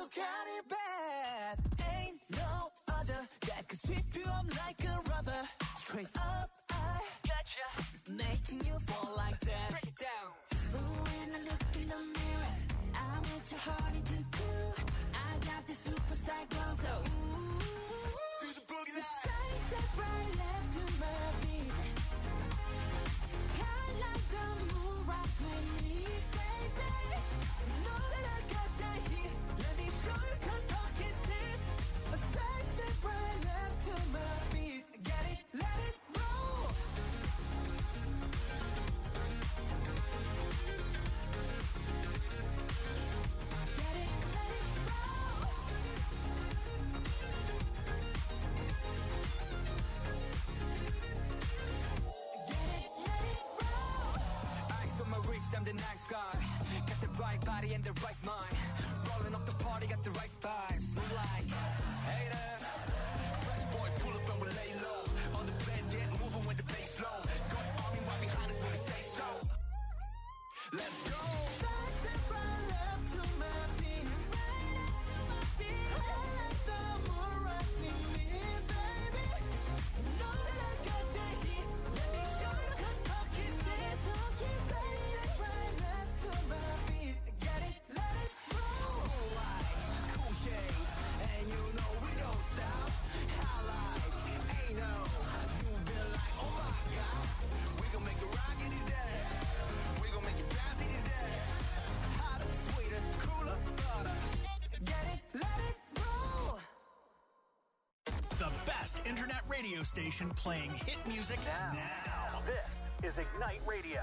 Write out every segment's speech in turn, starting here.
got it bad. Ain't no other that could sweep you up like a rubber. Straight up, I gotcha, making you fall like that. Break it down. Ooh, when I look in the mirror, I'm with your heart into two. I got this superstar glow, so ooh, to the boogie line. Side step right left to my beat. I like the move right with me, baby. You know that I got that heat. Let me show you 'cause talk is cheap. A side step right left to my beat. Get it, let it roll. Get it, let it roll. Get it, let it roll. Eyes on my wrist, I'm the nice guy. Got the right body and the right mind. Rolling up the party, got the right vibes. Move like haters. Fresh boy, pull up and we lay low. All the players get moving with the bass low. Got the army right behind us when we say so. Let's go. Side step right left to my beat. Right left to my beat. I like the move right with me, baby. You know that I got that heat. Let me show you 'cause talk is cheap. Side step right left to my beat. Get it, let it roll. Cool light, cool shade, and you know we don't stop. Highlight, ain't no. You been like, oh my God. We gon' make it rock in his head. We gon' make it bounce in his head. Hotter, sweeter, cooler, butter. Get it, let it roll. The best internet radio station playing hit music now. This is Ignite Radio.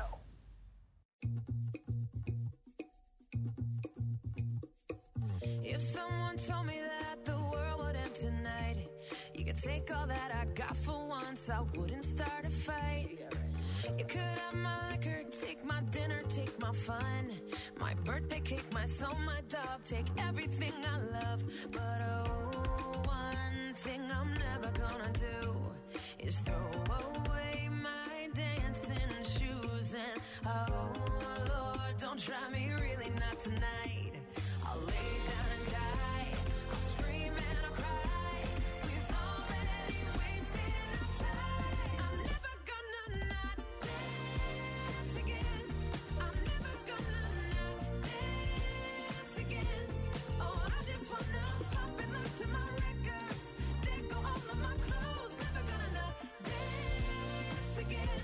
If someone told me that the world would end tonight, you could take all that I got for once, I wouldn't start a fight. You could have my liquor, take my dinner, take my fun, my birthday cake, my soul, my dog, take everything I love. But oh, one thing I'm never gonna do is throw away my dancing shoes. And oh Lord, don't try me, really not tonight. I'll lay down and die, I'll scream and I'll cry. We've already wasted enough time. I'm never gonna not dance again. I'm never gonna not dance again. Oh, I just wanna pop and look to my records. They go all of my clothes. Never gonna not dance again.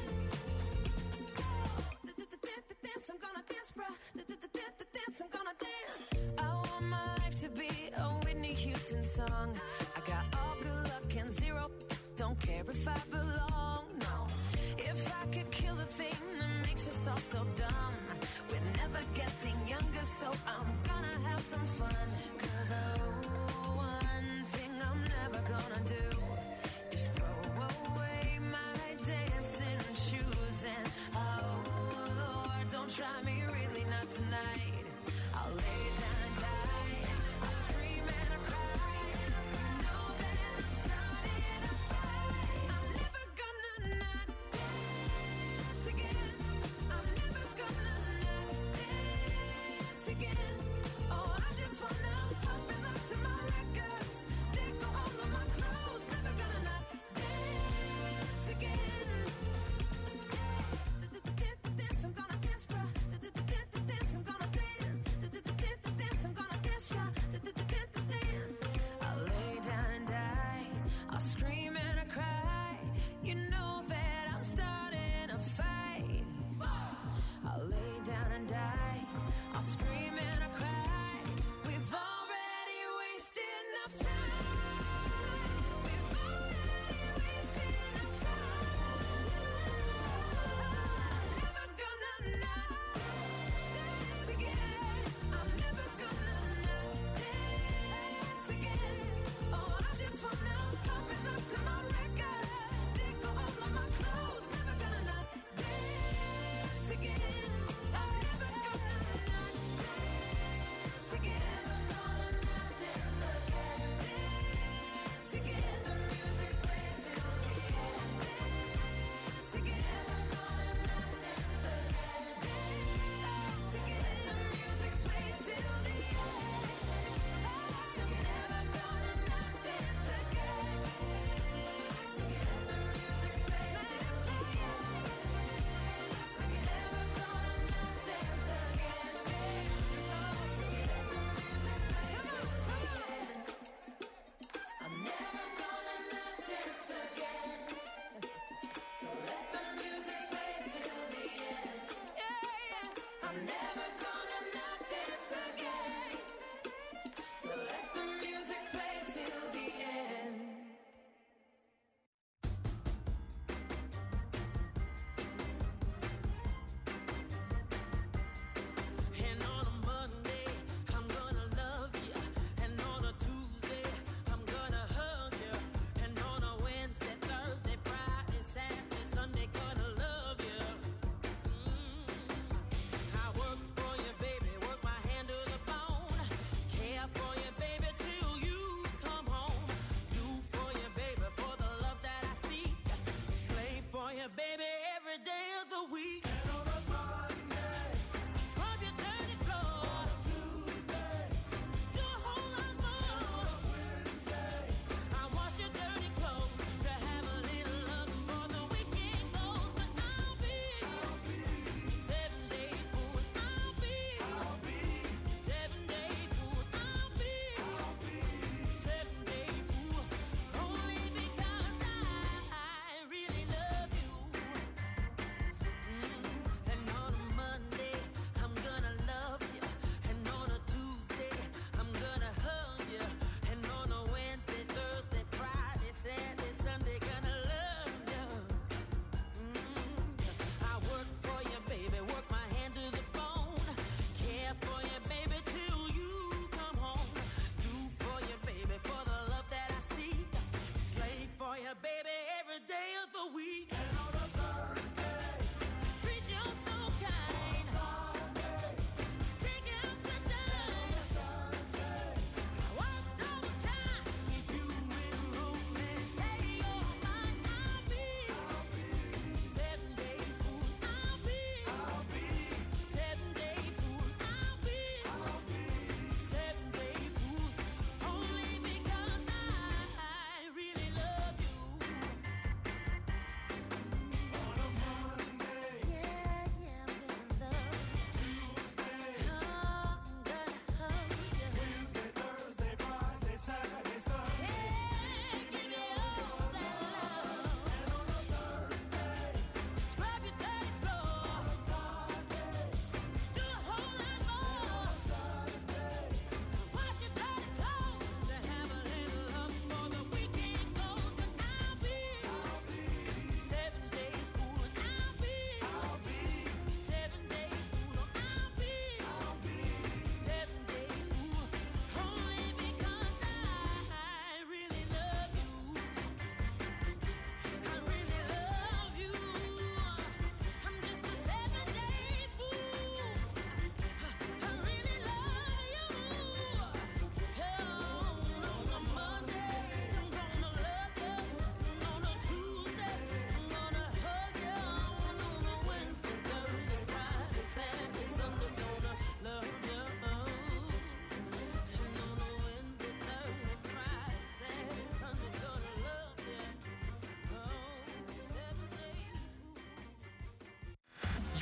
Dance, I'm gonna dance, bruh. Dance, I'm gonna dance. I want my life to be a Whitney Houston song. I got all good luck and zero. Don't care if I belong, no. If I could kill the thing that makes us all so dumb, we're never getting younger, so I'm gonna have some fun. 'Cause oh, one thing I'm never gonna do is throw away my dancing shoes. And oh Lord, don't try me, really not tonight. I'll lay down and die, I'll scream and I'll cry. Know that I'm starting a fight. I'm never gonna not dance again. I'm never gonna not dance again. Oh, I just wanna pop and look to my records. They go all of my clothes. Never gonna not dance again. Dance, I'm gonna dance, bruh. Dance, I'm gonna dance.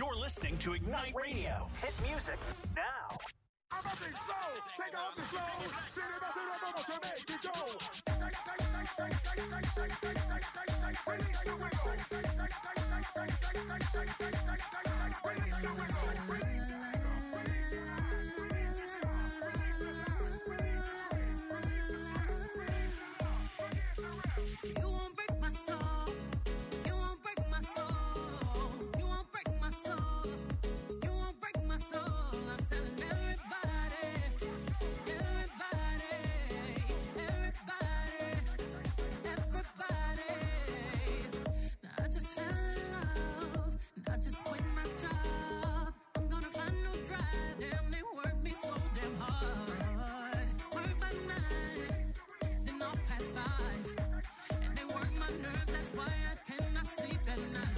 You're listening to Ignite Radio. Hit music now. I'm up and slow. Take off the slow. Spin it, bust it up, to make it go. Release your wiggle. Release your wiggle. You won't break my soul. You won't break my soul. You won't break my soul. You won't break my soul. I'm telling everybody, everybody, everybody, everybody. Now I just fell in love. And I just quit my job. I'm gonna find no drive. Damn, they work me so damn hard. Work by 9, then off past 5. And they work my nerves, that's why I cannot sleep at night.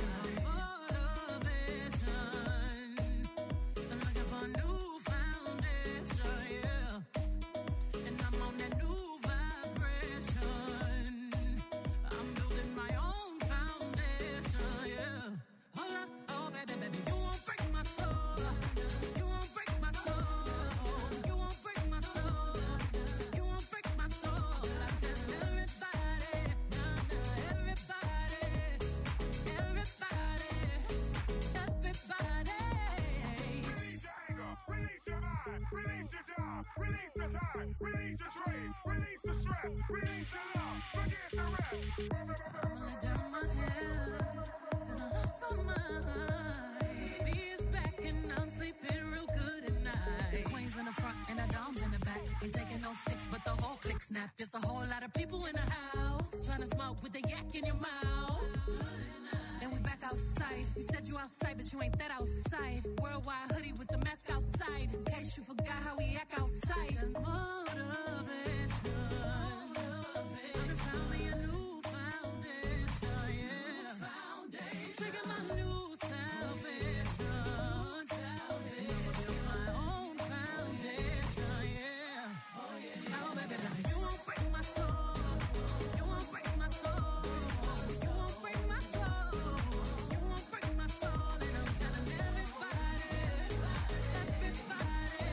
Motivation. I'm looking for a new foundation, yeah. And I'm on that new vibration. I'm building my own foundation, yeah. Hold up, oh baby, baby, you won't break my soul. You won't break my soul. You won't break my soul. You won't break my soul. I'm telling everybody, everybody, everybody, everybody. Release your anger. Release your mind. Release your job. Release the time. Release your trade. Release the stress. Release your love. Forget the rest. I'ma lay down my head, 'cause I lost my mind. B is back and I'm sleeping real good at night. The queen's in the front and the dom's in the back. Ain't taking no flicks, but the whole click snap. There's a whole lot of people in the house trying to smoke with the yak in your mouth. And we back outside. You said you outside, but you ain't that outside. Worldwide hoodie with the mask outside. In case you forgot how we act outside. Motivation. I found me a new foundation, yeah. Trigger my new salvation. And I'ma build my own foundation, yeah. Oh, baby, baby, you won't break my soul. You won't break my soul. You won't break my soul. You won't break my soul. And I'm telling everybody, everybody,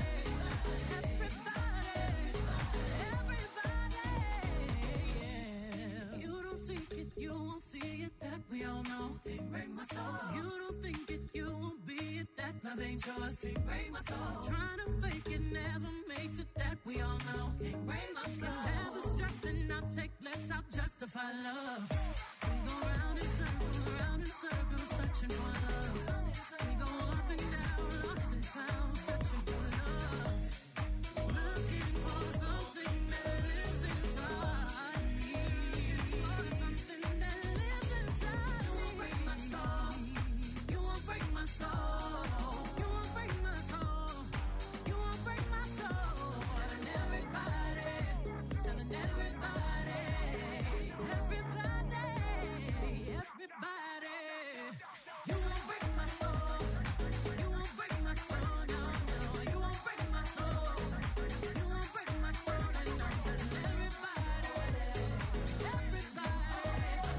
everybody, yeah. You don't seek it, you won't see it, that we all know. Can't break my soul. You don't think it, you won't be it, that love ain't yours. Can't break my soul. Trying to fake it never makes it, that we all know. Can't break my soul. Never stressing, I'll take less, I'll justify love. We go round in circles, searching for love. We go up and down, lost and found, searching for love. Looking for something that lives inside me. For something that lives inside me. You won't break my soul. You won't break my soul. You won't break my soul. You won't break my soul. Telling everybody, telling everybody, everybody, everybody. You won't break my soul. You won't break my soul. No, no. You won't break my soul. You won't break my soul. And I'm telling everybody, everybody,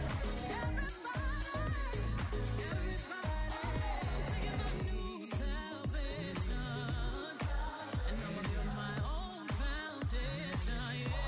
everybody, I'm taking my new salvation. And I'ma build my own foundation, yeah.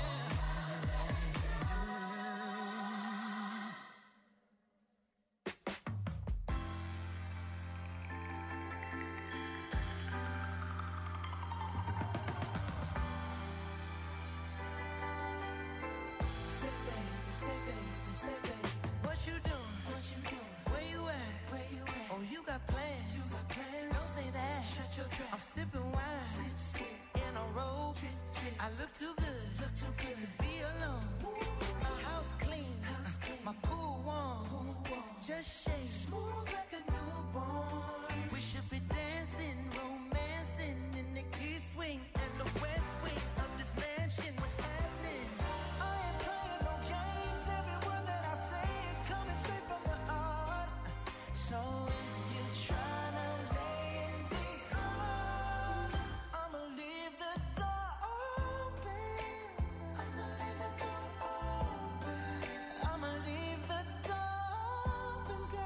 What you doing? Where you at? Oh, you got plans. Don't say that. Shut your trap. I'm sipping wine. In a robe. I look too good. To be alone. My house clean. My pool warm. Just shake. Smooth like a newborn. We should be dancing, romancing in the east wing and the west wing of this mansion. What's happening? I ain't playing no games. Every word that I say is coming straight from the heart. So if you're trying to lay in these arms, I'ma leave the door open. I'ma leave the door open. I'ma leave the door open, girl.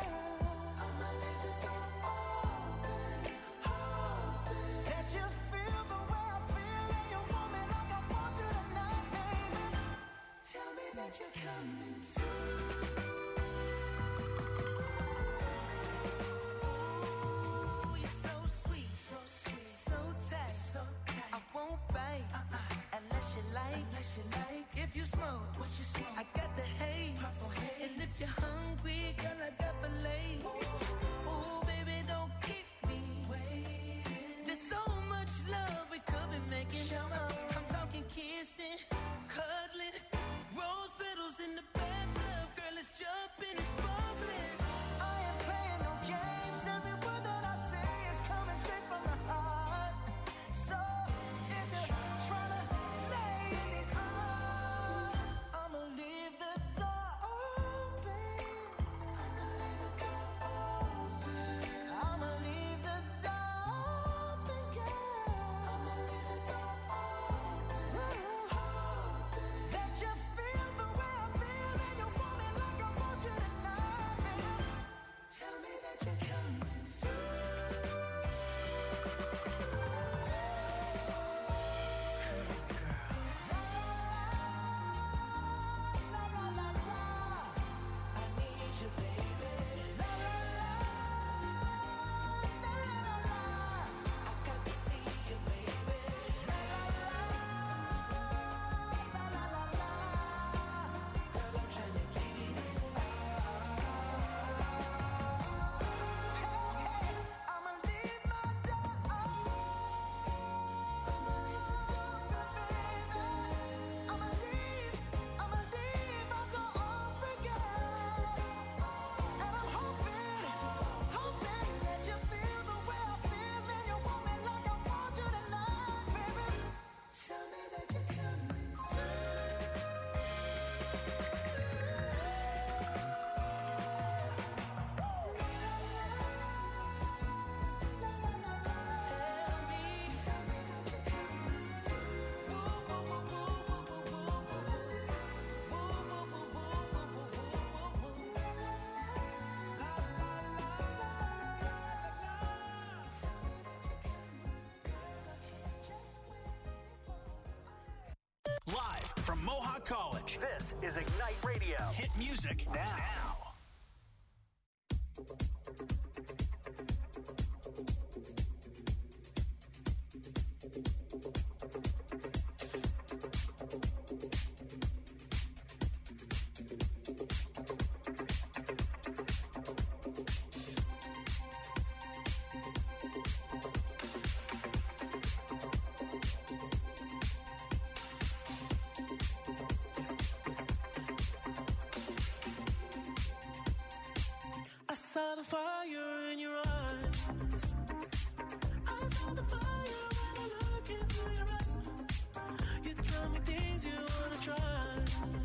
Live from Mohawk College, this is Ignite Radio. Hit music now. Saw the fire in your eyes. I saw the fire when I look into your eyes. You tell me things you wanna try.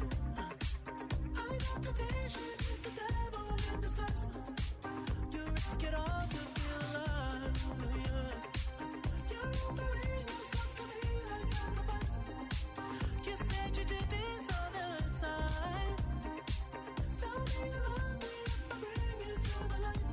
I know temptation is the devil in disguise. You risk it all to feel alive. Yeah. You're offering yourself to me like sacrifice. You said you did this all the time. Tell me you love me if I bring you to the light.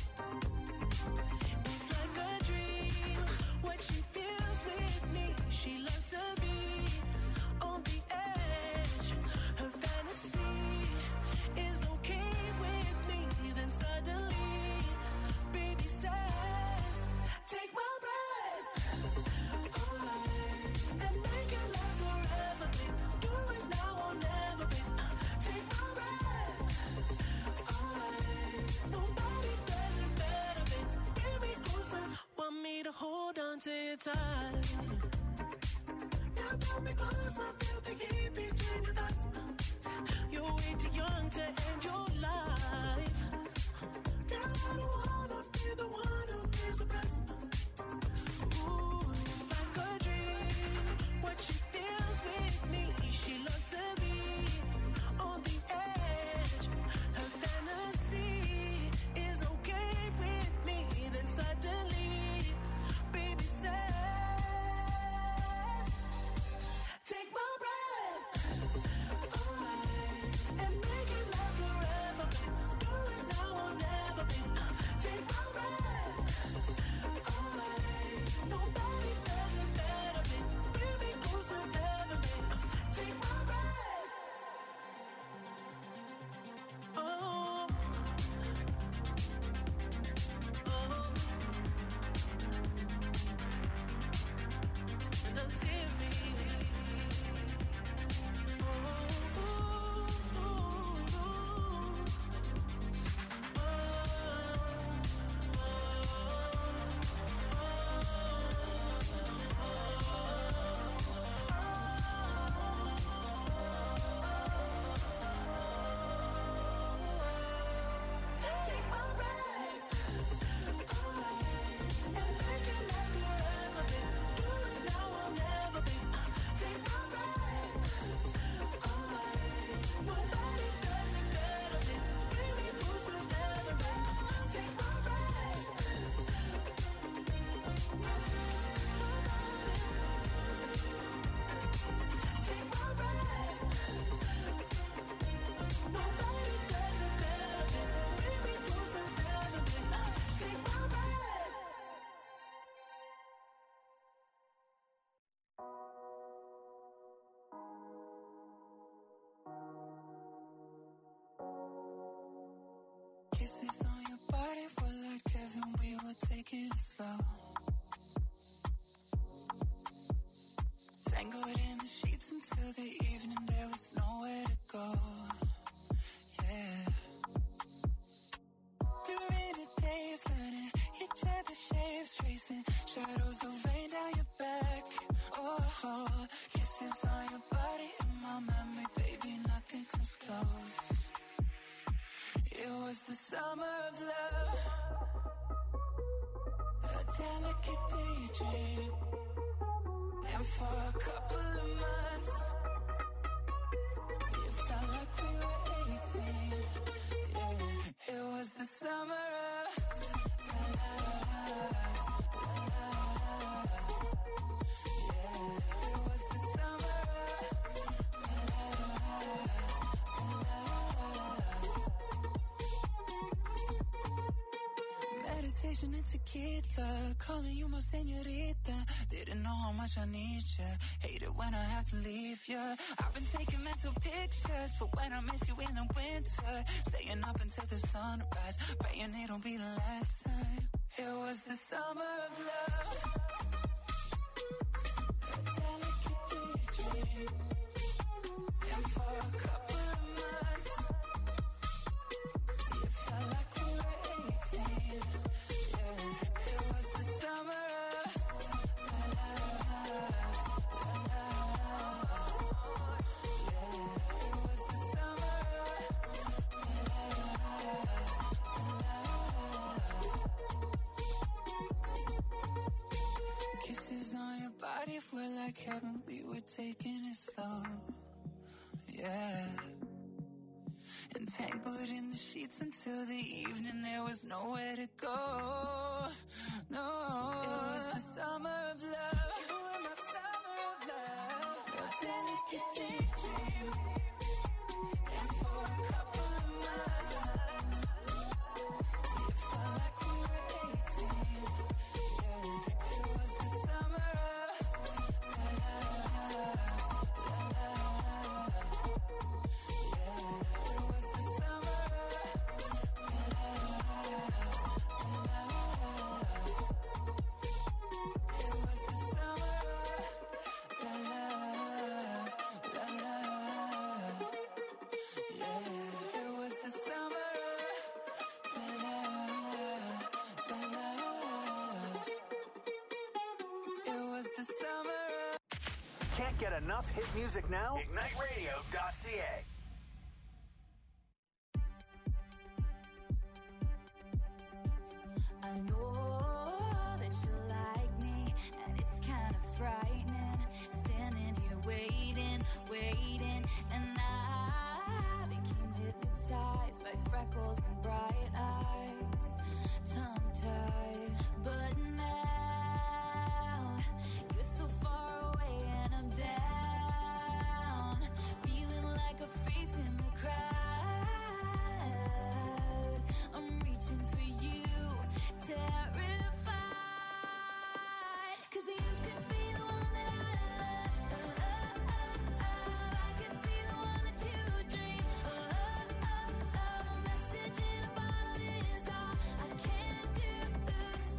It's like a dream, what she feels with me. She loves to be on the edge. Her fantasy is okay with me. Then suddenly, baby says, take my breath away and make it last forever, babe. Do it now or never, babe. Take my breath away. Nobody does it better, babe. Bring me closer. Want me to hold on to your tight. You pull me close, I feel the heat between your thighs. You're way too young to end your life. Girl, I don't wanna be the one who pays the price. Ooh, it's like a dream, what she feels with me. She loves to be on the edge. Her fantasy is okay with me. Then suddenly, baby says, take my breath away and make it last forever, babe. Do it now or never, babe. Take my breath away. Nobody does it better, babe. Bring me closer ever, babe. Take my breath. Oh, and I see take my breath away and make it last forever, babe. Do it now or never, babe. Take my breath away. Nobody does it better, babe. Bring me closer ever, babe. Take my breath. Take my breath. Nobody does it better, babe. Bring me closer ever, babe. Take my breath. Kisses on your body were like heaven, we were taking it slow. Tangled in the sheets until the evening, there was nowhere to go. Yeah. We were in the days learning each other's shapes, tracing shadows of rain down your back. Oh, kisses on your body in my memory, baby, nothing comes close. It was the summer of love. Asian and tequila, calling you my señorita. Didn't know how much I need you. Hate it when I have to leave you. I've been taking mental pictures for when I miss you in the winter. Staying up until the sunrise, praying it'll be the last time. It was the summer of love. A delicate daydream. And for a couple of months, it felt like we were 18. Yeah, it was the summer of la la la la. Yeah, it was the summer of la la la. Kisses on your body were like heaven. We were taking it slow. Yeah. Entangled in the sheets until the evening, there was nowhere to go. No, it was the summer of love. You were my summer of love. A delicate daydream. And for a couple of months, it felt like we were 18. Yeah, it was the summer of la la la la. Can't get enough hit music now? IgniteRadio.ca. I know that you like me, and it's kind of frightening. Standing here waiting, and I became hypnotized by freckles and bright eyes, tongue-tied. But now you're so far away and I'm down, feeling like a face in the crowd. I'm reaching for you, terrified, 'cause you could be the one that I love. I could be the one that you dream. A message in a bottle is all I can do.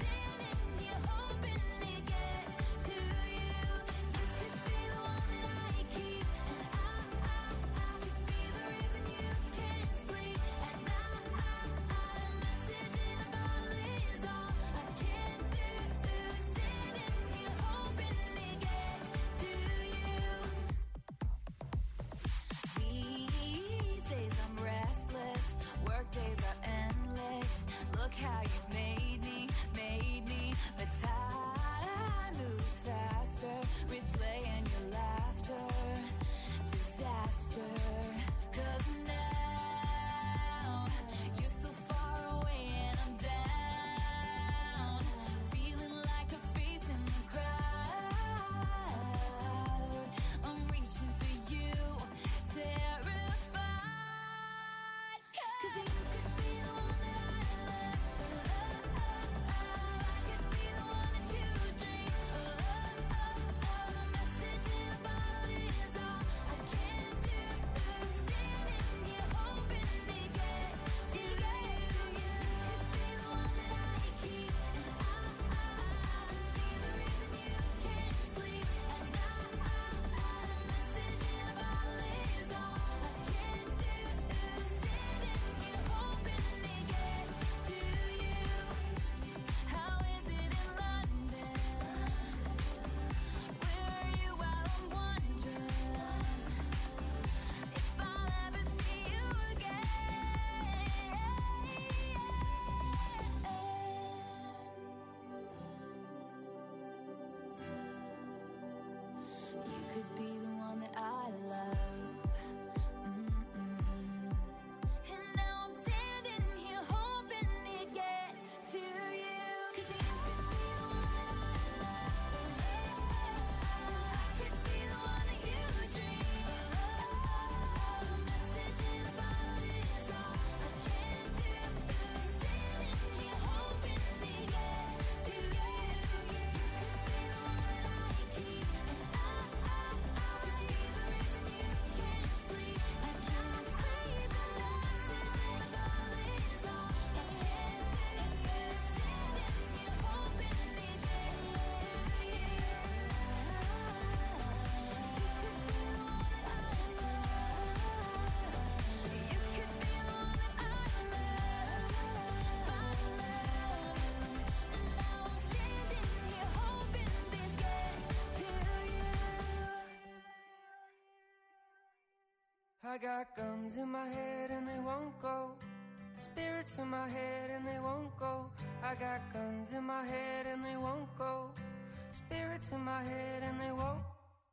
I got guns in my head and they won't go. Spirits in my head and they won't go. I got guns in my head and they won't go. Spirits in my head and they won't.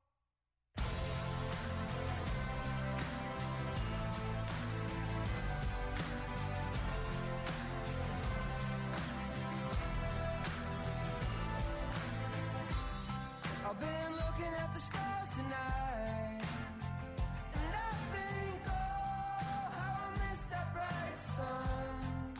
I've been looking at the stars tonight, and I think, oh, how I miss that bright sun.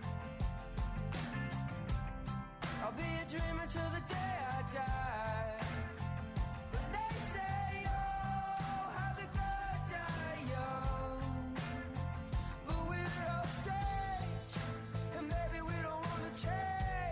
I'll be a dreamer till the day I die. But they say, oh, how the good die young. But we're all strange, and maybe we don't want to change.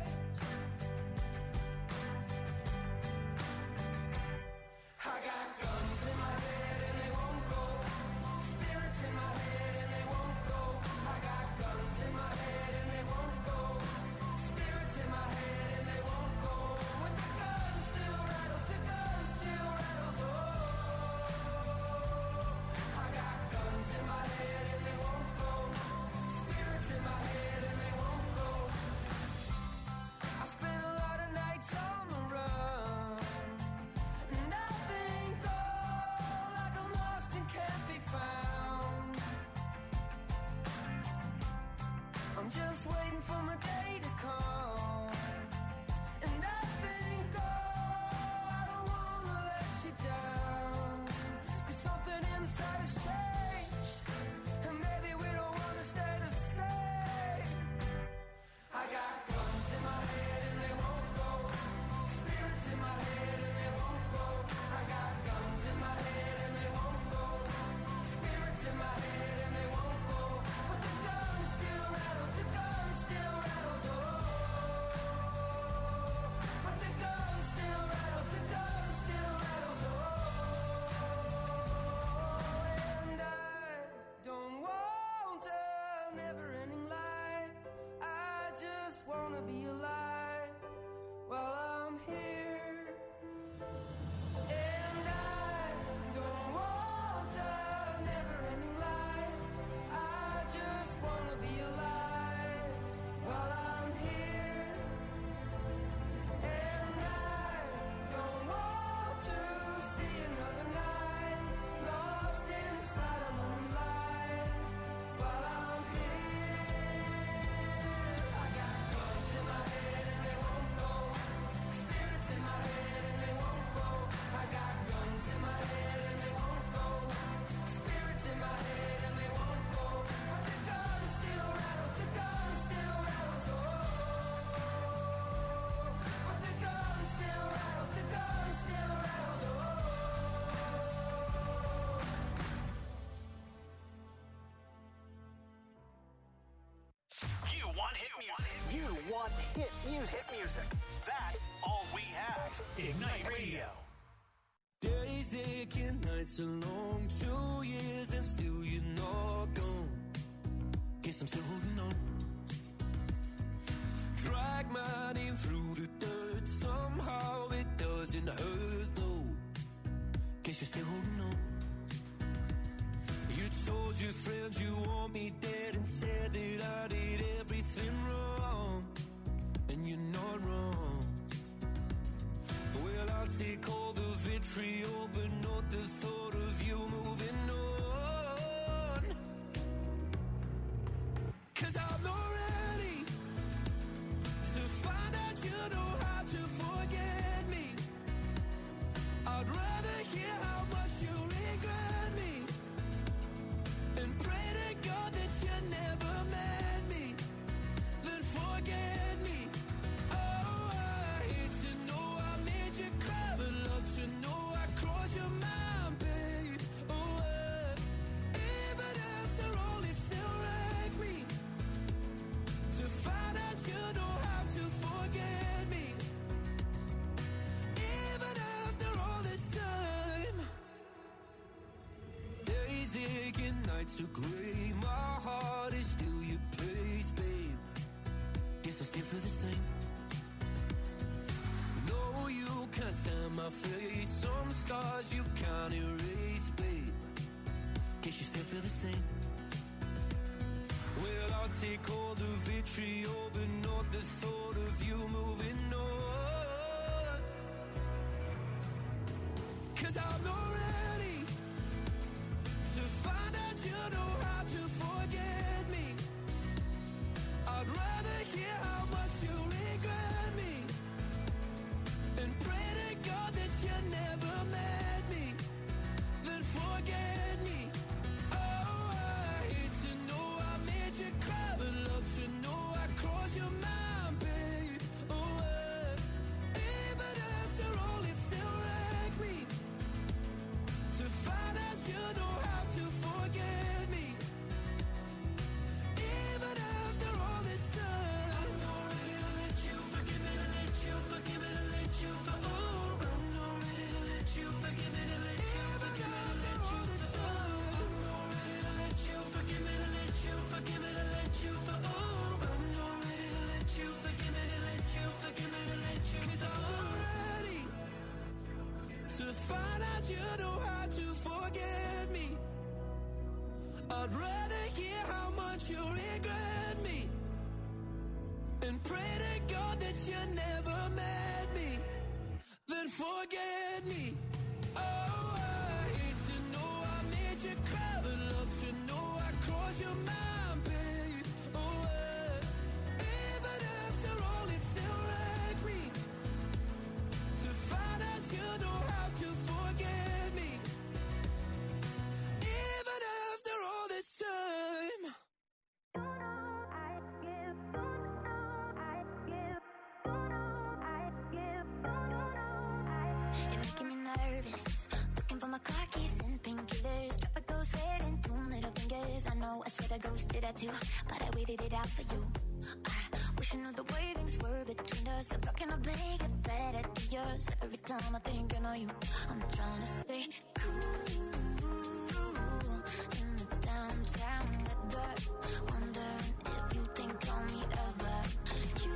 I got guns in my head and they won't go. Spirits in my head and they won't go. I got guns in my head and they won't go. Spirits in my head and they won't go. When the gun still rattles, the gun still rattles. Oh, I got guns in my head and they won't go. Spirits in my head and they won't go. I spent a lot of nights on the run, and I think, oh, like I'm lost and can't be found. I'm just waiting for my day to come, and I think, oh, I don't wanna let you down. 'Cause something inside has changed, and maybe we don't wanna stay the same. I got guns in my head and they won't go. Spirits in my head and they won't go. I got guns in my head and they won't go. Spirits in my head and they won't go. But the gun still rattles, the gun still rattles, oh. But the gun still rattles, the gun still rattles, oh. And I don't want a never-ending life. I just wanna be alive while I'm here. And I don't want a never-ending life. I just wanna be alive while I'm here. And I don't want to see another night lost inside a lonely life while I'm here. I got guns in my head and they won't go. Spirits in my head and they won't go. I got guns in my head and they won't go. Spirits in my head and they won't go. But the gun still rattles, the gun still rattles, oh. But the gun still rattles, the gun still rattles, oh. You want hit music. You want hit music. Hit music. That's all we have. Ignite Radio. Days aching, nights are long, 2 years and still you're not gone. Guess I'm still holding on. Drag my name through the dirt, somehow it doesn't hurt though. Guess you're still holding on. You told your friends you want me dead and said that I did everything wrong. And you're not wrong. Well, I'll take all the vitriol, but not the thought of you moving on. 'Cause I'm not ready to find out you know how to forget me. I'd rather hear how much you regret me and pray to God that you never met me, then forget me. Oh, I hate to know I made you cry, but love to know I crossed your mind, babe. Oh, even after all, it still wrecked me to find out you know how to forget me. Even after all this time, days aching, nights are gray. My heart is still your place, babe. Guess I still feel the same. No, you can't stand my face. Some scars you can't erase, babe. Guess you still feel the same. Well, I'll take all the vitriol, but not the thought of you moving on. 'Cause I'm not ready to find out you know how to forget me. I'd rather hear how much you regret me and pray to God that you never met me, then forget me. Oh, I hate to know I made you cry, but love to know I crossed your mind, babe. Oh, even after all, it still wrecks me to find out you know how to forget me. Even after all this time, I'm not ready to let you forgive me, to let you forgive me, to let you for. Oh, I'm not ready to let you forgive me, to let you forgive me, to let you for. I'm not ready to let you forgive me, to let you forgive me, to let you for. Oh, I'm not ready to let you forgive me, to let you forgive me, to let you. 'Cause I'm not ready to find out you know how to forget me. I'd rather hear how much you regret me and pray to God that you never met me, then forget me. Oh, I hate to know I made you cry, but love to know I crossed your mind, babe. Oh, even after all, it still wrecks me to find out you know how to forget me. Even after all this time. You're making me nervous. Looking for my car keys and painkillers. Drop a ghost red and 2 middle fingers. I know I should've ghosted that too, but I waited it out for you. I wish you knew the way things were between us. I'm rocking a big and better to yours. Every time I think I know you, I'm trying to stay cool in the downtown weather. Wondering if you think on me ever. You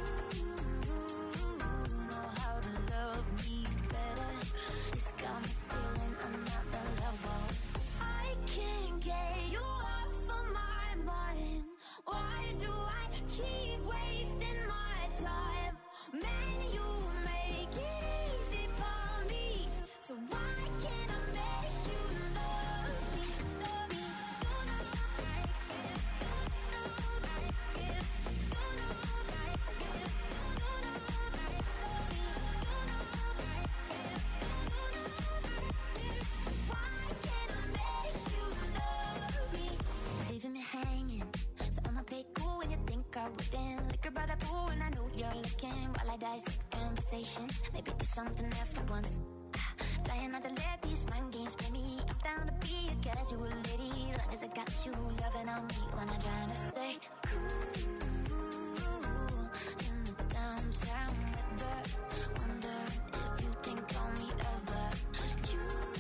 know how to love me better. It's got me feeling I'm not the level. I can't get you off of my mind. Why do I keep wasting my time? Man, you make it easy for me. So why can't I make you love me? Love me. You know like it. You know like it. You know like it. You know like love me. You know like it. You know like it. So why can't I make you love me? Leaving me hanging. So I'ma play cool when you think I wouldn't. Liquor by the pool and I know you're looking. While I dissect conversations, maybe there's something there for once. Trying not to let these mind games play me. I'm down to be a casual lady, long as I got you loving on me when I'm trying to stay cool in the downtown weather. Wondering if you think on me ever. You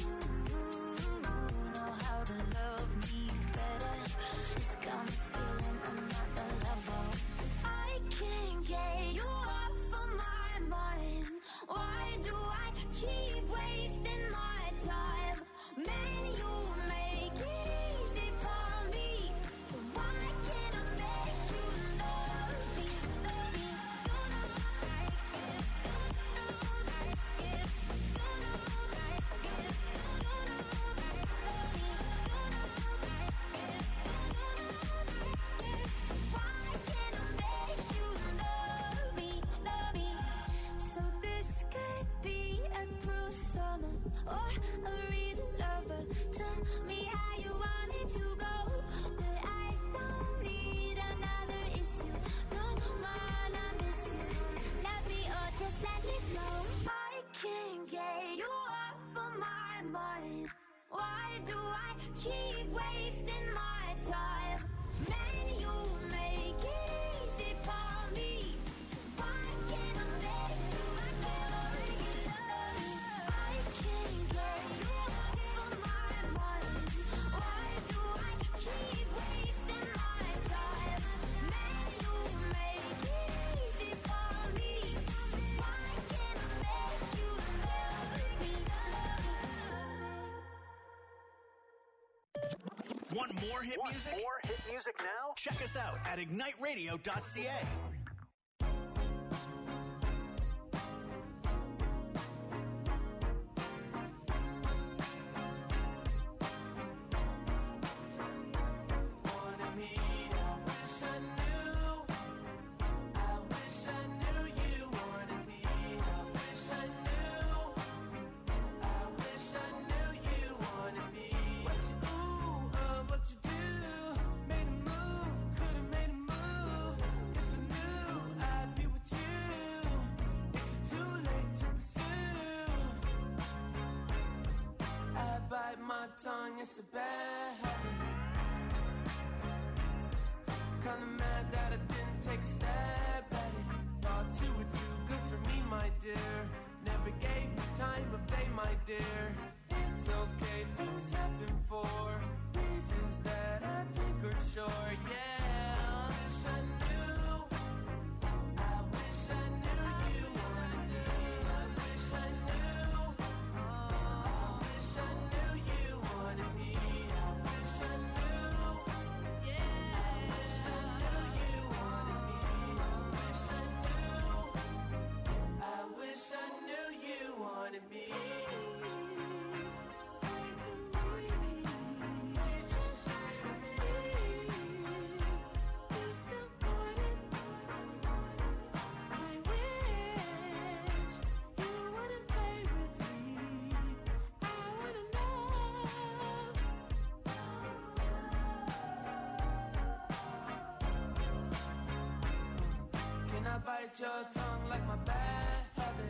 know how to love me better. It's got me feeling I'm not the level. I can't get you off of my mind. Why do I keep wasting my time? Man, you make it easy for me. So why can't I make you love me? Love me. You know like it. You know like it. You know like it. You know like love me. You know like it. You know like it. So why can't I make you love me? Love me. So this could be a cruel summer or a real lover. Tell me how you want it to go, but I don't need another issue. No man, I miss you. Love me or just let me go. I can't get you off of my mind. Why do I keep wasting my time? Man, you make it easy for me. So why can't I make you love me? I can't get you off of my mind. Why do I keep wasting my time? Man, you make it easy for me. So why can't I make you love me? Love me. more hit music? More hit music now? Check us out at igniteradio.ca. Tongue, it's a bad habit. Kinda mad that I didn't take a stab at it. Thought you were too good for me, my dear. Never gave me time of day, my dear. It's okay, things happen for reasons that I think are sure, yeah. I wish I knew. I wish I knew you wanted me. I wish I knew. I wish I knew you wanted me. I wish I knew. Yeah. I wish I knew you wanted me. I wish I knew. I wish I knew you wanted me. Say to me. You still want it. I wish you wouldn't play with me. I wanna know. Can I bite your tongue like my bad habit?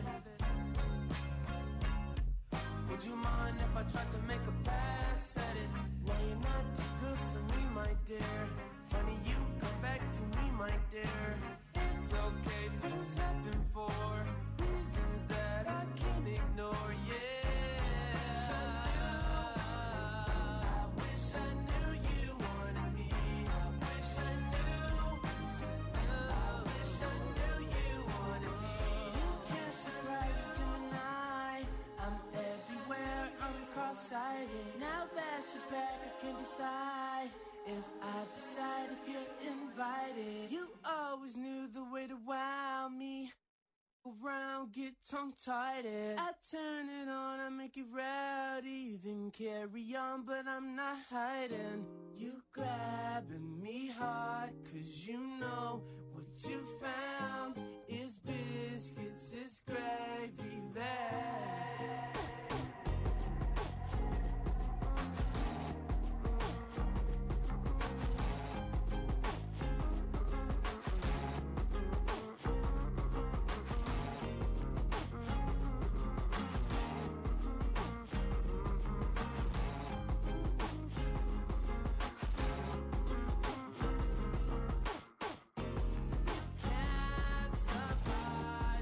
Would you mind if I tried to make a pass at it? No, you're not too good for me, my dear. Funny you come back to me, my dear. It's okay, things happen for reasons that I can't ignore, yeah. I wish I knew you wanted me. I wish I knew. I wish I knew you wanted me. You can't surprise a Gemini. I'm everywhere, I'm cross-sighted. Now that you're back, I can decide if I decide if you're invited. You always knew the way to wow me. Around, get tongue-tied. I turn it on, I make it rowdy. Then carry on, but I'm not hiding. You grabbing me hard, 'cause you know what you found is biscuits, is gravy bag. Can't survive.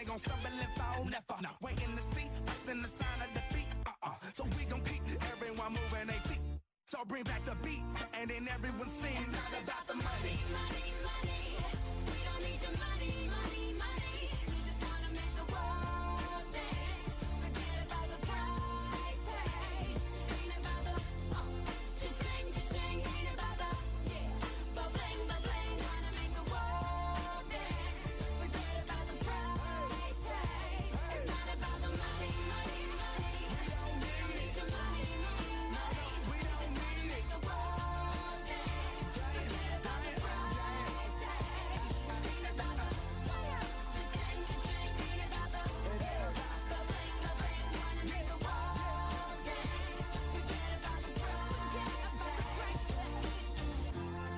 gon' stumble and fall, never. Waiting to see us in the sign of defeat. So we gon' keep everyone moving their feet. So bring back the beat, and then everyone sings. It's not about the money, money, money. We don't need your money, money, money. We just wanna make the world dance. Forget about the price tag. Ain't about the cha-ching, cha-ching. Ain't about the ba-bling, ba-bling. Wanna make the world dance. Forget about the price tag. It's not about the money, money, money. We don't need your money, money, money. We just wanna make the world dance. Forget about the price tag. Ain't about the cha-ching, cha-ching. Ain't about the ba-bling, ba-bling. Wanna make the world dance. Forget about the price tag.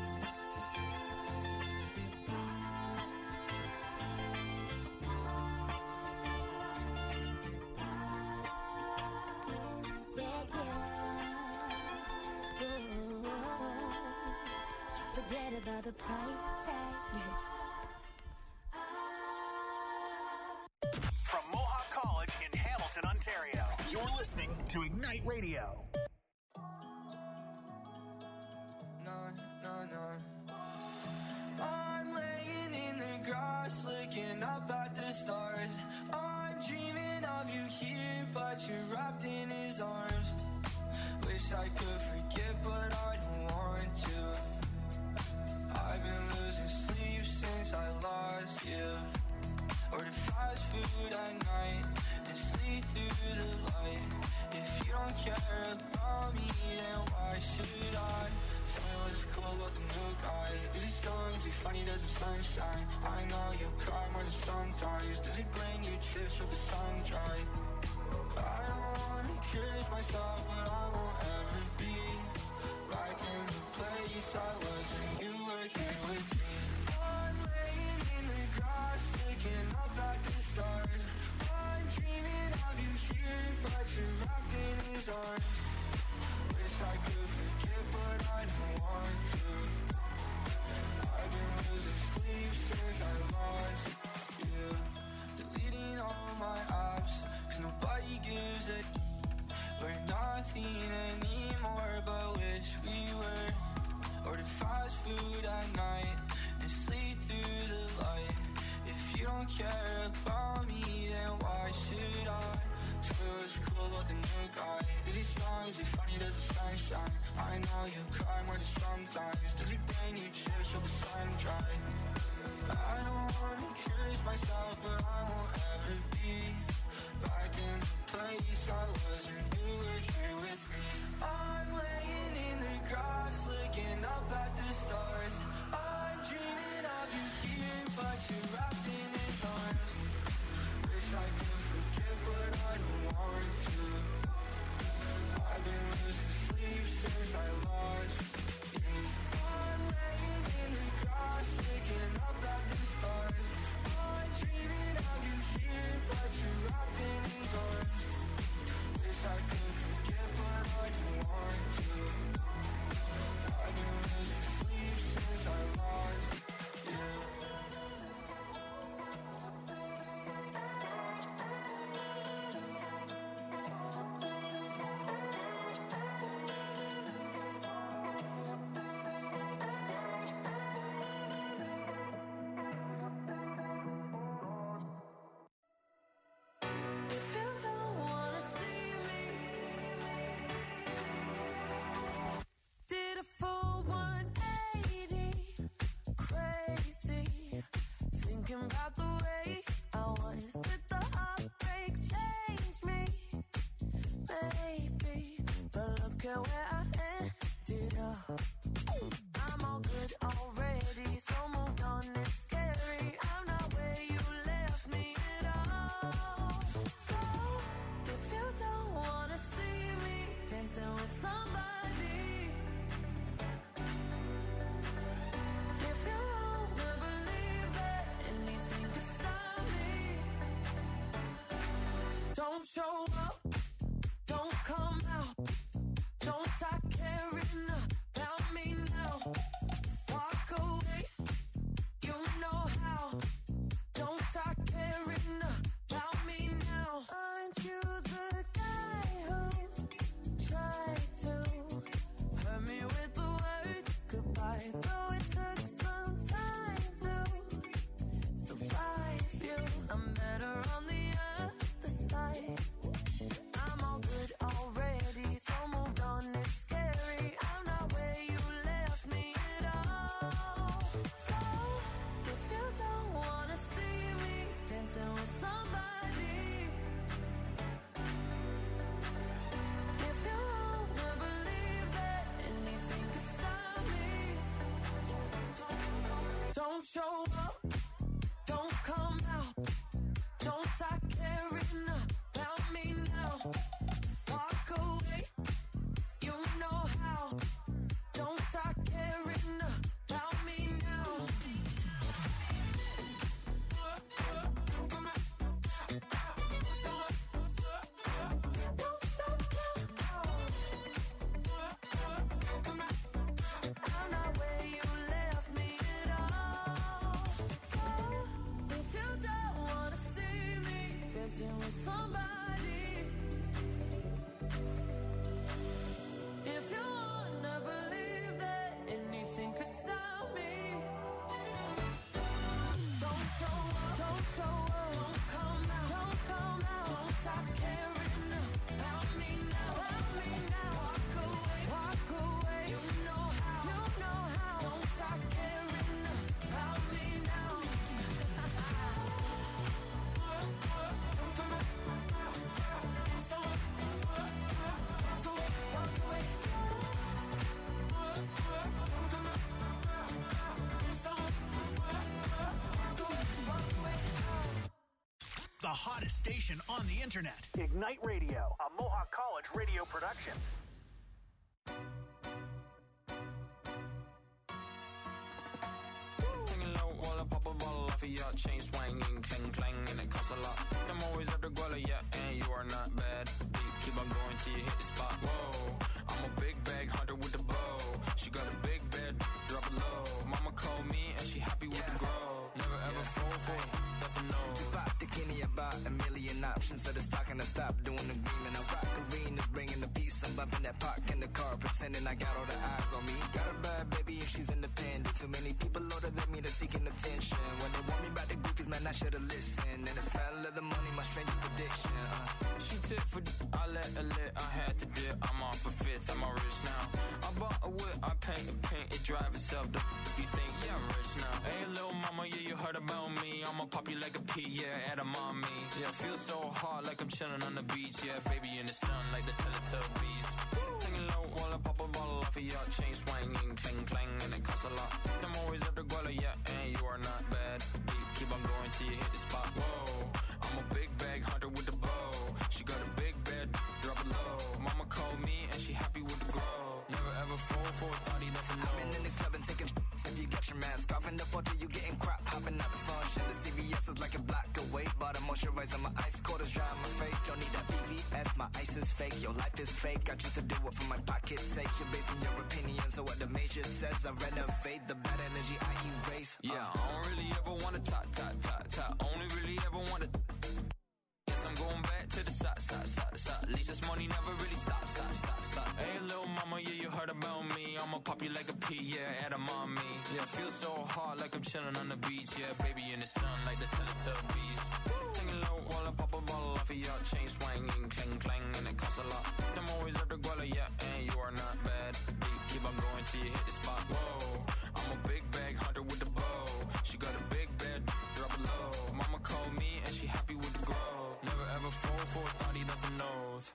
Forget about the price tag. From Mohawk College in Hamilton, Ontario, you're listening to Ignite Radio. I'm laying in the grass, looking up at the stars. I'm dreaming of you here, but you're wrapped in his arms. Wish I could forget, but I don't want to. I've been losing sleep since I lost you. Order fast food at night and sleep through the light. If you don't care about me, then why should I? Tell me what's cool about the new guy. Is he strong? Is he funny? Does the sun shine? I know you cry more than sometimes. Does he bring you trips with the sun dry? I don't wanna curse myself, but I won't ever be back in the place I was when you were here with me. I'm laying in the grass, looking up at the stars. I'm dreaming of you here, but you're wrapped in his arms. Wish I could forget, but I don't want to. I've been losing sleep since I lost you. Deleting all my apps, 'cause nobody gives a we're nothing anymore, but wish we were. Order fast food at night and sleep through the light. If you don't care about me, then why should I? Tell me what's cool about the new guy. Is he strong? Is he funny? Does the sun shine? I know you cry more than sometimes. Does he bring you chips with the sun dry? I don't wanna curse myself, but I won't ever be back in the place I was when you were here with me. I'm laying in the grass, looking up at the stars. I'm dreaming of you here, but you're wrapped in his arms. Wish I could forget, but I don't want to. I've been losing sleep since I lost you. I'm laying in the grass, looking up at the stars. I'm dreaming of you here, but you're wrapped in his arms. Wish I could forget, but I don't want to. I've been losing sleep since I lost you. If you don't wanna see me, did a full 180, crazy, thinking about the way I was. Did the heartbreak change me? Maybe, but look at where I ended up. I'm all good already, so moved on. It's scary. I'm not where you left me at all. So if you don't wanna see me dancing with somebody, if you wanna believe that anything could stop me, don't show up, don't come out, don't start caring about me now. Walk away, you know how. Don't start caring The hottest station on the internet. Ignite Radio, a Mohawk College radio production. Taking low while I pop a bottle off of your chain swinging, clang clang, and it costs a lot. I'm always up to Guala, yeah, and you are not bad. Deep, keep on going till you hit the spot. Whoa, I'm a big bag hunter with the bow. She got a big bed, drop it low. Mama called me and she happy with the grow. Never ever fall for it, that's a no. Just bought the Kenny about a million options. So the stock and I stop doing the green. And I rock arenas, bringing the peace. I'm bumping that park in the car, pretending I got all the eyes on me. Got a bad baby and she's independent. Too many people older than me that's seeking attention. When they want me about the goofies, man, I should've listened. And the smell of the money, my strangest addiction. She tip for I let her lit, I had to dip. I'm off a fifth, I'm all rich now. I bought a whip, I paint it drive itself. The you think, yeah, I'm rich now. Hey, little mama, yeah, you heard about me. I'ma pop you like a pea, yeah, at a mommy. Yeah, feel so hot like I'm chilling on the beach. Yeah, baby in the sun like the Teletubbies. Taking low while I pop a bottle off of your chain swinging, clang clang, and it costs a lot. I'm always up to Guala, yeah, and you are not bad. Deep, keep on going till you hit the spot. Whoa, I'm a big bag hunter with the bow. She got a big bed, drop it low. Mama called me and she happy with the grow. Never ever fall for a thotty, that's a no. I've been in the club and taking if you get your mask off in the photo, you getting crap. Hopping out the function, the CVS is like a block away. Bought a moisturizer, my ice cold is dry on my face. Don't need that VVS, my ice is fake. Your life is fake, I choose to do it for my pocket's sake. You're basing your opinions on what the major says. I renovate the bad energy I erase. Yeah, I don't really ever wanna top. Only really ever wanna. Guess I'm going back to the side. At least this money never really stops. Hey, little mama, yeah, you heard about me. I'ma pop you like a pea, yeah, at a mommy. Yeah, feel so hot like I'm chilling on the beach. Yeah, baby in the sun like the Teletubbies. Taking low while I pop a bottle off of your chain swinging, clang clang, and it costs a lot. I'm always up to Guala, yeah, and you are not bad. Deep, keep on going till you hit the spot. Whoa, I'm a big bag hunter with the bow. She got a big bed, drop it low. Mama called me and she happy with the grow. Never ever fall for a thotty, that's a nose.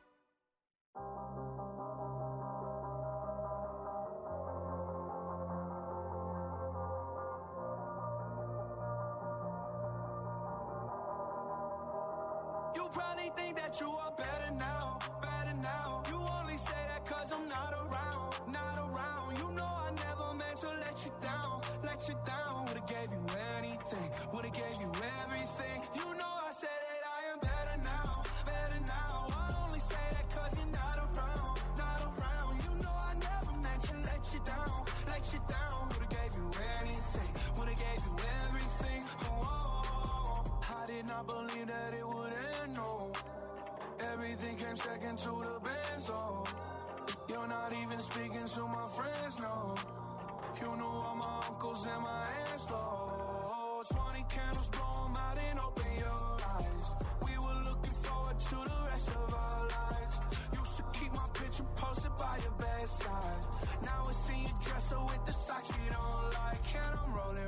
You probably think that you are better now. You only say that cause I'm not around. You know I never meant to let you down. Would've gave you anything, would've gave you everything. You know I said that I am better now. I only say that cause you're not around. You know I never meant to let you down. Would've gave you anything, would've gave you everything. Oh, I did not believe that it would end, no. Everything came second to the benzo. You're not even speaking to my friends, no. You knew all my uncles and my aunts, though. 20 candles, blow 'em out and open your eyes. We were looking forward to the rest of our lives. Used to keep my picture posted by your bedside. Now I see you dresser with the socks you don't like. And I'm rolling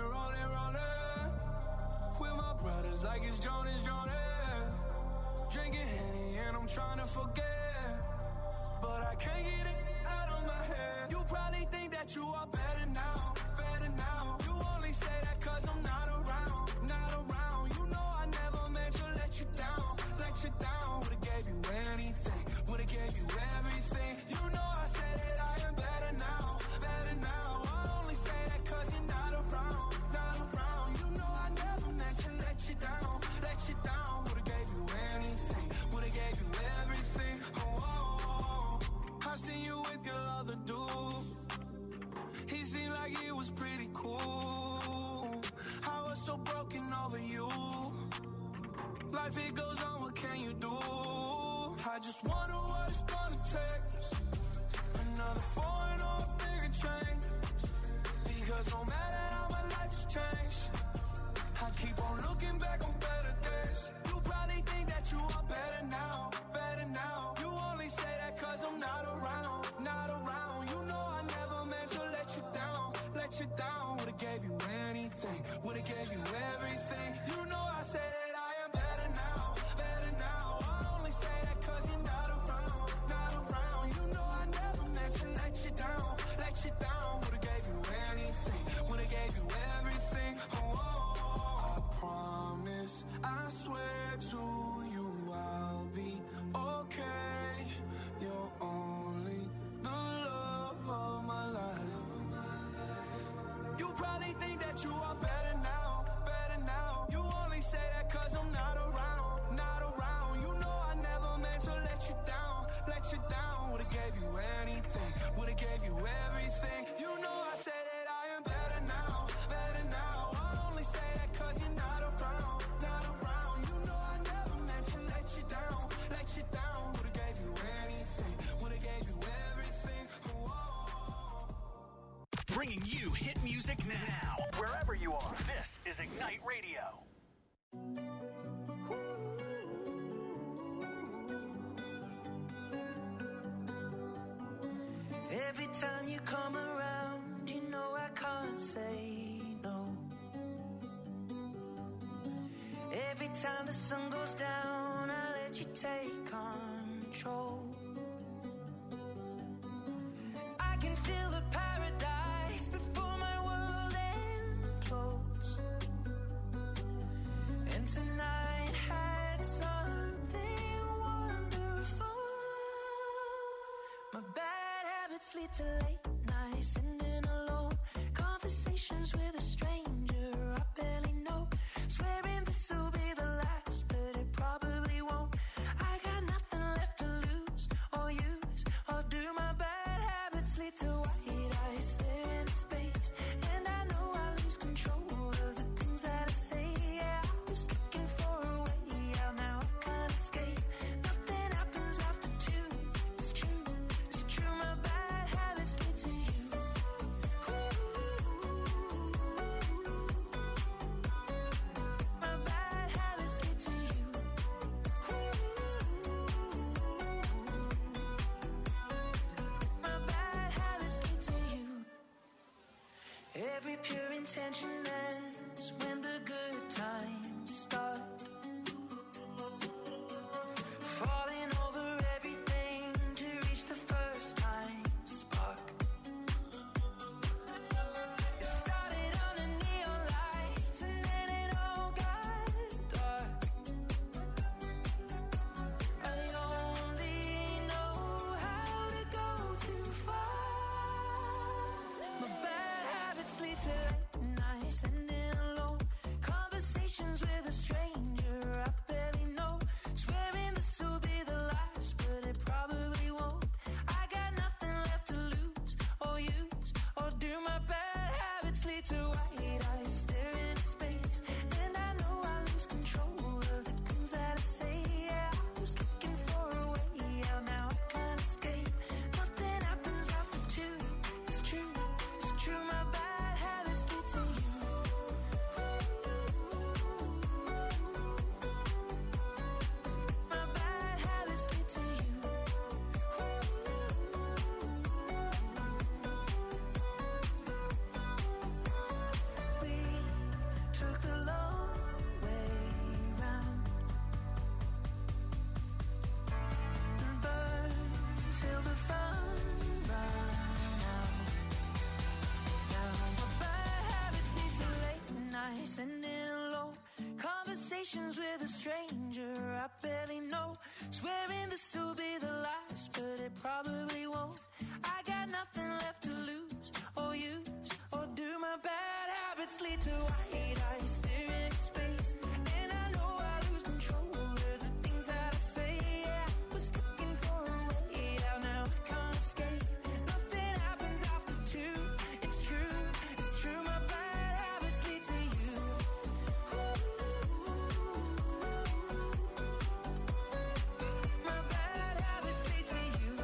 with my brothers like it's Jonas. Drinking Henny and I'm trying to forget, but I can't get it out of my head. You probably think that you are better now. You only say that cause I'm not around. You know I never meant to let you down. Would've gave you anything, would've gave you everything. You know I said that I am better now. I only say that cause you're not around. You know I never meant to let you down. Would've gave you anything, would've gave you everything. Oh, I seen you with your other dude. He seemed like it was pretty cool. I was so broken over you. Life it goes on, what can you do? I just wonder what it's gonna take. Another foreign or a bigger change. Because no matter how my life has changed, I keep on looking back on better days. You probably think that you are better now. You only say that cause I'm not around. You know I never meant to let you down. Would've gave you anything, would've gave you everything. You know I said that I am better now. I only say that cause you're not around. You know I never meant to let you down. Would've gave you anything, would've gave you everything. Oh, I promise you are better now, better now. You only say that cause I'm not around, not around. You know I never meant to let you down, let you down. Would've gave you anything, would've gave you everything. You know I say that I am better now, better now. I only say that cause you're not around, not around. You know I never meant to let you down, let you down. Would've gave you anything, would've gave you everything. Bringing you hit music now, wherever you are. This is Ignite Radio. Every time you come around, you know I can't say no. Every time the sun goes down, I let you take control. I can feel the paradise before my world implodes. And tonight had something wonderful. My bad habits lead to late nights, sitting alone. Conversations with a stranger I barely know. Swearing this will be the last, but it probably won't. I got nothing left to lose or use or do. My bad habits lead to white eyes, stare into space. And I know I lose control of the things that I say. Yeah, I was looking for a way out, now I can't escape. Nothing happens after two. It's true, it's true. My bad habits lead to you. My bad habits lead to you. My bad habits lead to you. Every pure intention ends when the good times start. Falling over everything to reach the first time spark. It started under neon lights and then it all got dark. I only know how to go too far. My bad habits lead to late nights, sitting alone. Conversations with a stranger I barely know. Swearing this will be the last, but it probably won't. I got nothing left to lose or use or do. My bad habits lead to white eyes, stare into space. And I know I lose control of the things that I say. Yeah, I was looking for a way out, now I can't escape. Nothing happens after two. It's true, it's true. My bad habits lead to you. My bad habits lead to you. We took the long way round and burned till the fun ran out. Now my bad habits lead to late nights, sitting alone. Conversations with a stranger I barely know. Swearing this will be the last, but it probably won't. I got nothing left to lose or use or do. My bad habits lead to white eyes, stare into space. And I know I lose control of the things that I say. Yeah, I was looking for a way out, now I can't escape. Nothing happens after two. It's true, it's true. My bad habits lead to you. My bad habits lead to you.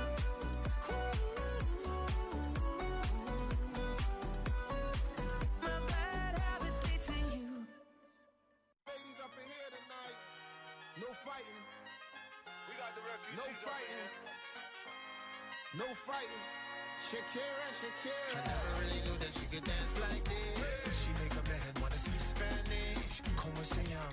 My bad habits lead to you. Ladies up in here tonight. No fighting. We got the refugees. No fighting. No fighting. Shakira, Shakira. I never really knew that you could dance like this. She make a man wanna speak Spanish. Como se llama?